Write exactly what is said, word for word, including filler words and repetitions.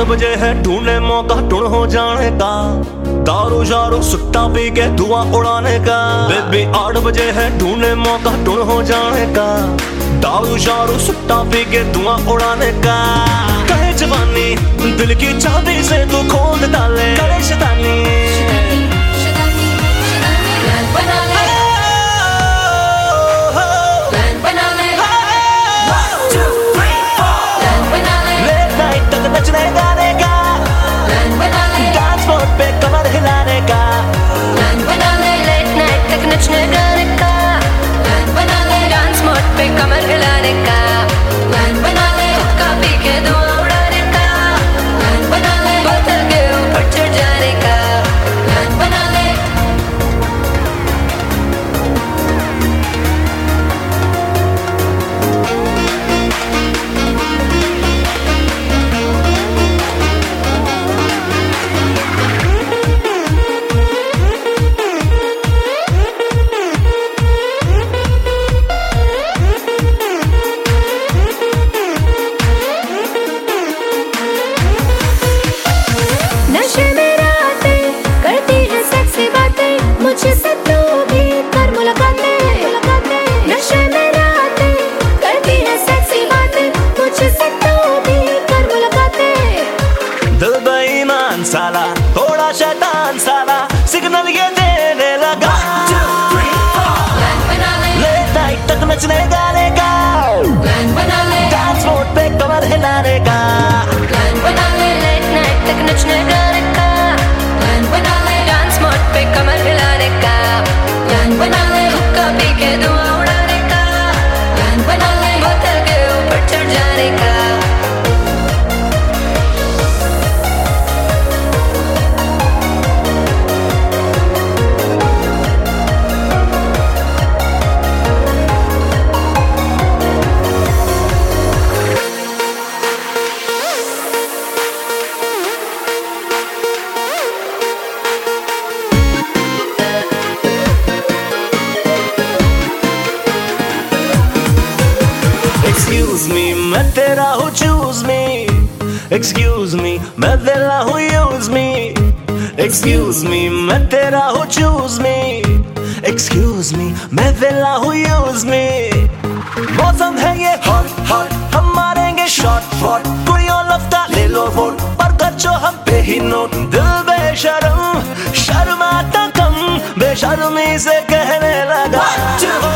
बजे है ढूंढे मौका टुण हो जाने का, दारू शारू सुट्टा पी के धुआं उड़ाने का। बेबी आठ बजे है ढूंढे मौका टुण हो जाने का, दारू शारू सुट्टा पी के धुआं उड़ाने का। कहे जवानी दिल की चाबी से तू खोल डाले, करे शैतानी नचने गाने का, डांस फ्लोर पे कमर हिलाने का, लेट नाइट तक नचने गाने का, डांस मोड पे कमर हिलाने का, हुक्का पी के धुआं उड़ाने का, बोतल के ऊपर चढ़ जाने का। नशे में रातें करती है सेक्सी बातें, मुझसे तू भी कर मुलाकातें। नशे में रातें करती है सेक्सी बातें, मुझसे तू भी कर मुलाकातें। दिल बेईमान साला थोड़ा शैतान साला सिग्नल ये देने लगा, लेट नाइट तक नचने गाने का, डांस फ्लोर पे कमर हिलाने का, लेट नाइट तक नचने गाने का, डांस मोड पे कमर हिलाने का, हुक्का पी के धुआं उड़ाने का, बोतल के ऊपर चढ़ जाने का। Excuse me, मैं तेरा हूँ choose me, excuse me, मैं तेरा हूँ use me, excuse me, मैं तेरा हूँ choose me, excuse me, मैं तेरा हूँ use me। मौसम है ये hot hot, हम मारेंगे shot shot, कुड़ियों लफ्ता ले लो वोट, पर खर्चो हम पे ही नोट। दिल बेशरम शर्माता कम, बेशर्मी से कहने लगा